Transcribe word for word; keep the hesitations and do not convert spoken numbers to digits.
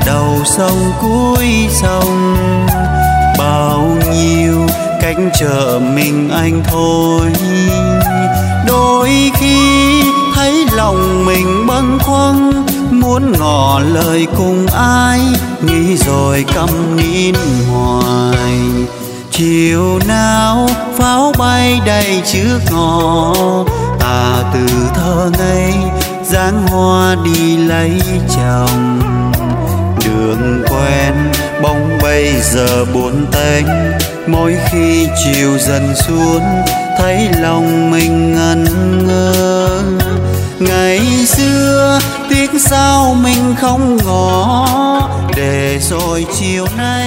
đầu sông cuối sông. Bao nhiêu cách chờ mình anh thôi. Đôi khi thấy lòng mình bâng khuâng, muốn ngỏ lời cùng ai, nghĩ rồi câm nín hoài. Chiều nào pháo bay đầy trước ngõ, ta từ thơ ngây dáng hoa đi lấy chồng. Đường quen bóng bây giờ buồn tênh, mỗi khi chiều dần xuống thấy lòng mình ngẩn ngơ. Ngày xưa tiếc sao mình không ngỏ, để rồi chiều nay